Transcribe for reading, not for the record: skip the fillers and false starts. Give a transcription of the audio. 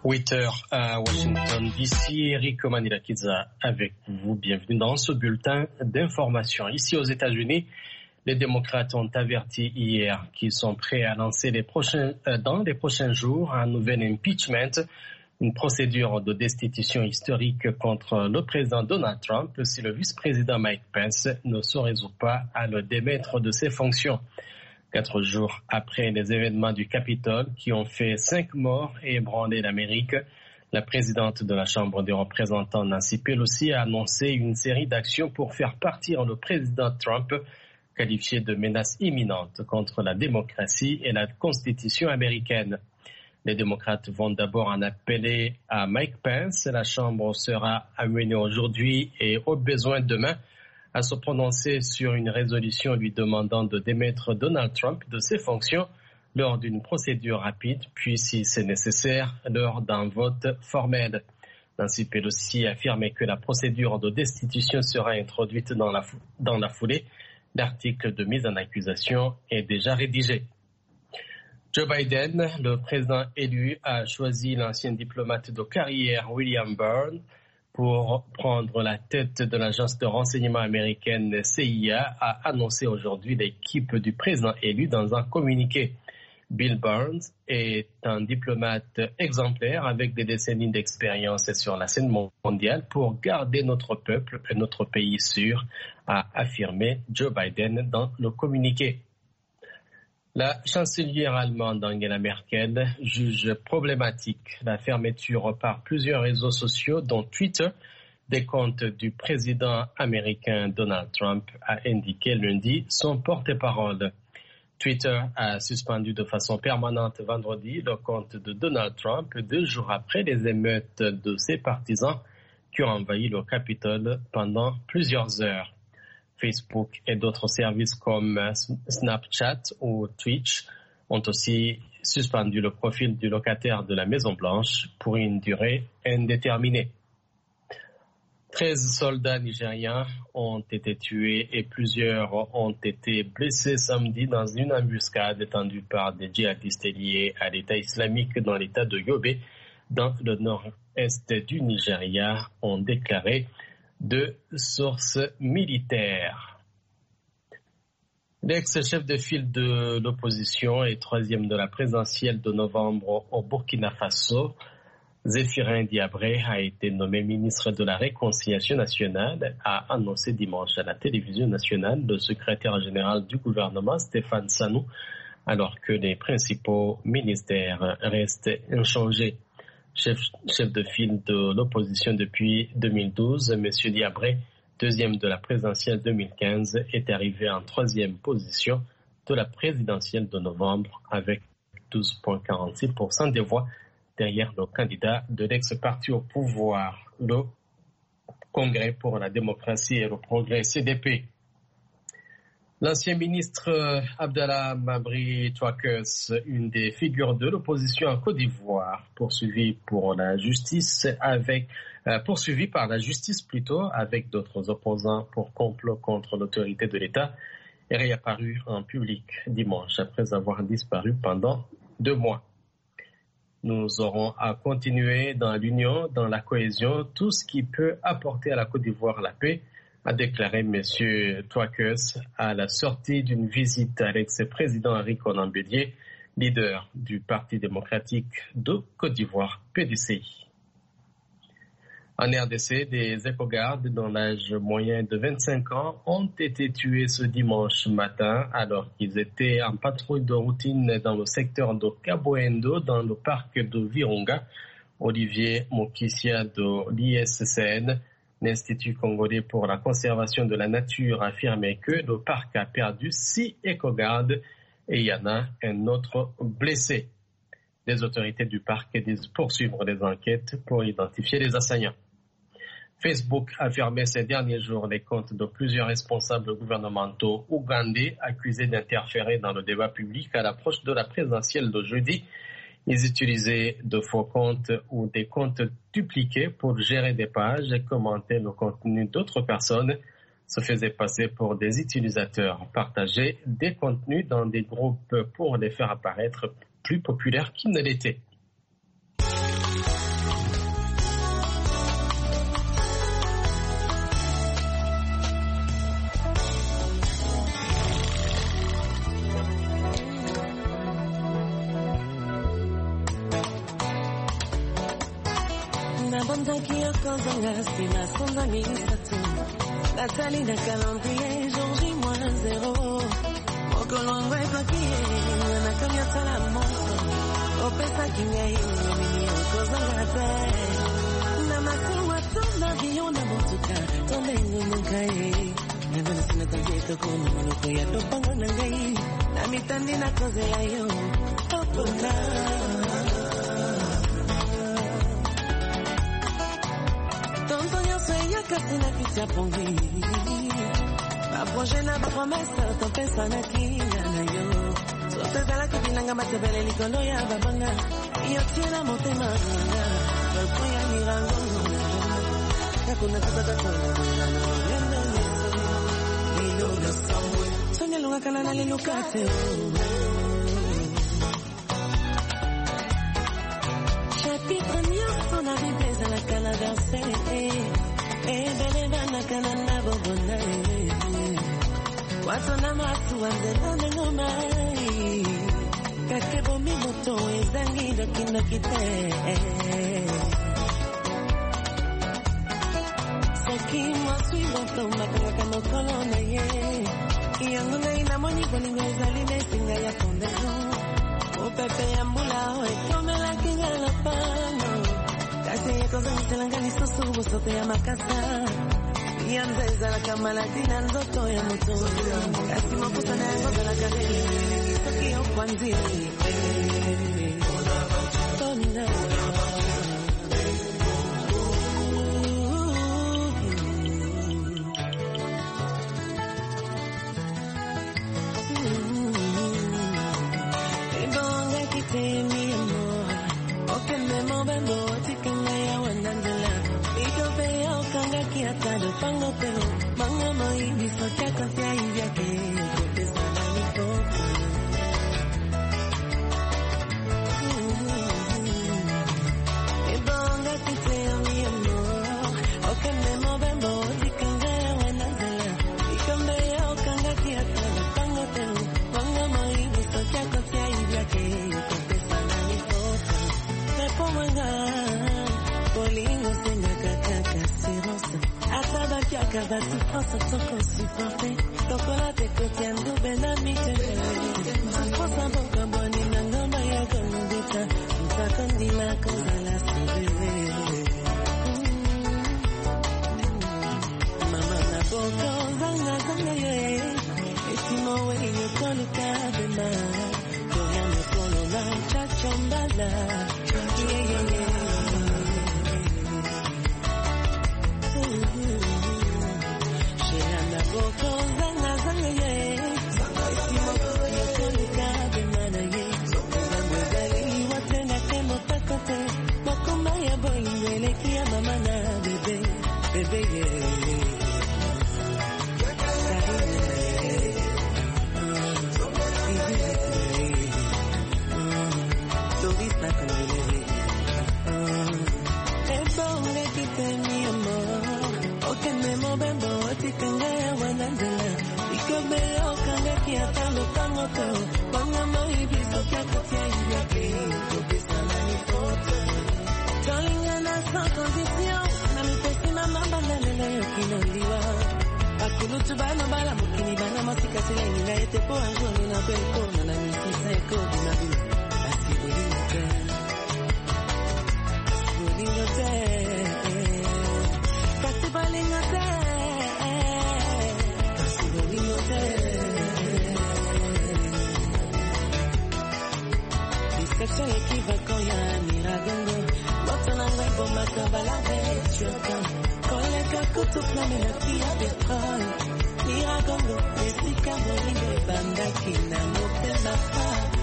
8h à Washington DC, Eric Manila-Kiza avec vous. Bienvenue dans ce bulletin d'information. Ici aux États-Unis, les démocrates ont averti hier qu'ils sont prêts à lancer dans les prochains jours un nouvel impeachment, une procédure de destitution historique contre le président Donald Trump si le vice-président Mike Pence ne se résout pas à le démettre de ses fonctions. 4 jours après les événements du Capitole qui ont fait 5 morts et ébranlé l'Amérique, la présidente de la Chambre des représentants, Nancy Pelosi, a annoncé une série d'actions pour faire partir le président Trump, qualifié de menace imminente contre la démocratie et la Constitution américaine. Les démocrates vont d'abord en appeler à Mike Pence. La Chambre sera amenée aujourd'hui et au besoin demain à se prononcer sur une résolution lui demandant de démettre Donald Trump de ses fonctions lors d'une procédure rapide, puis si c'est nécessaire, lors d'un vote formel. Nancy Pelosi a affirmé que la procédure de destitution sera introduite dans la foulée. L'article de mise en accusation est déjà rédigé. Joe Biden, le président élu, a choisi l'ancien diplomate de carrière William Burns pour prendre la tête de l'agence de renseignement américaine CIA, a annoncé aujourd'hui l'équipe du président élu dans un communiqué. Bill Burns est un diplomate exemplaire avec des décennies d'expérience sur la scène mondiale pour garder notre peuple et notre pays sûr, a affirmé Joe Biden dans le communiqué. La chancelière allemande Angela Merkel juge problématique la fermeture par plusieurs réseaux sociaux, dont Twitter, des comptes du président américain Donald Trump, a indiqué lundi son porte-parole. Twitter a suspendu de façon permanente vendredi le compte de Donald Trump 2 jours après les émeutes de ses partisans qui ont envahi le Capitole pendant plusieurs heures. Facebook et d'autres services comme Snapchat ou Twitch ont aussi suspendu le profil du locataire de la Maison-Blanche pour une durée indéterminée. 13 soldats nigériens ont été tués et plusieurs ont été blessés samedi dans une embuscade tendue par des djihadistes liés à l'État islamique dans l'État de Yobe, dans le nord-est du Nigeria, ont déclaré de sources militaires. L'ex-chef de file de l'opposition et 3e de la présidentielle de novembre au Burkina Faso, Zéphirin Diabré, a été nommé ministre de la Réconciliation nationale, a annoncé dimanche à la télévision nationale le secrétaire général du gouvernement, Stéphane Sanou, alors que les principaux ministères restent inchangés. Chef de file de l'opposition depuis 2012, M. Diabré, 2e de la présidentielle 2015, est arrivé en 3e position de la présidentielle de novembre avec 12,46% des voix derrière le candidat de l'ex-parti au pouvoir, le Congrès pour la démocratie et le progrès, CDP. L'ancien ministre Abdallah Mabri Touakes, une des figures de l'opposition en Côte d'Ivoire, poursuivi par la justice avec d'autres opposants pour complot contre l'autorité de l'État, est réapparu en public dimanche après avoir disparu pendant 2 mois. Nous aurons à continuer dans l'union, dans la cohésion, tout ce qui peut apporter à la Côte d'Ivoire la paix, a déclaré M. Touakes à la sortie d'une visite à l'ex-président Henri Konan Bédié, leader du Parti démocratique de Côte d'Ivoire, PDCI. En RDC, des éco-gardes dont l'âge moyen de 25 ans ont été tués ce dimanche matin alors qu'ils étaient en patrouille de routine dans le secteur de Kaboendo dans le parc de Virunga. Olivier Mokissia de l'ISCN, l'Institut congolais pour la conservation de la nature, a affirmé que le parc a perdu 6 éco-gardes et il y en a un autre blessé. Les autorités du parc disent poursuivre les enquêtes pour identifier les assaillants. Facebook a fermé ces derniers jours les comptes de plusieurs responsables gouvernementaux ougandais accusés d'interférer dans le débat public à l'approche de la présidentielle de jeudi. Ils utilisaient de faux comptes ou des comptes dupliqués pour gérer des pages et commenter le contenu d'autres personnes, se faisaient passer pour des utilisateurs, partageaient des contenus dans des groupes pour les faire apparaître plus populaires qu'ils ne l'étaient. Bonzaki okozanga sima sonza misatu Nathalie na calendrier jour J-0 Mokolongo ekokie Nakanya sala moto Opesa kingai Mimi okozanga te Namasiwa tona Vion na motuka Tomengu mungai Nabana sina tanzito Kono monoko ya topango nangai Namitandi na koze ya yo Opona Katina kitia pongi Baproje na bapromesa Topesa na kia na yo Sote zala kitinanga matebele Likolo ya babanga Iyo tira motema Balko ya mirango Kakuna tutata kono Lendo yeso Lilo na samwe Sonya lunga kalana lilukate Chapitre nyoso na vibeza la kalaverse Ebeleva na kanana bobona Watona matu wanzela ngomai Kakebo mi moto ezangi dokindo kite Soki mwasui boto makanga mokolo na ye Iyangu na inamoni bolingo ezali mesinga ya fondezo Upepe ya mbula ekomela kinga lopano Kasi yako zangu telanga lisosu Bosote ya makasa Yanzeza la kamalatina ndoto ya moto Kasi mapusa na yango za la kadeli Soki yo kwanzi Tona Ebonga kite mi amor Okeme mo bembo Kanga kiata do pango pero manga mai biso chaka sia ivya ke pesa ni popo Ebonga kite mi amor okene mo bembo tikanga ya wanazala ikambe ya kanga kiata do pango pero manga mai biso chaka sia ivya ke pesa ni popo Repo manga Polingo senga kakaka Ataba kiaka bati fransa toko supporte Tokolate kotiendo benami tebe Fransa boka boni nangamba ya konubita Mtakondi la koza la sebe Mama na boko zanga zanga ye Esimo we yo kolu kabema Koya me kolo la chachombala Yeah yeah yeah Tubana bala mukini bana masika sileni na ete po anjoni na belko na misisa eko dinabili asibulinote kasibalinote asibulinote Discussion equivocal ya miragongo Botana webo makabala vechoka Koleka kutu flame na pia petrol Miragongo, esika moringo bandaki na mote na pa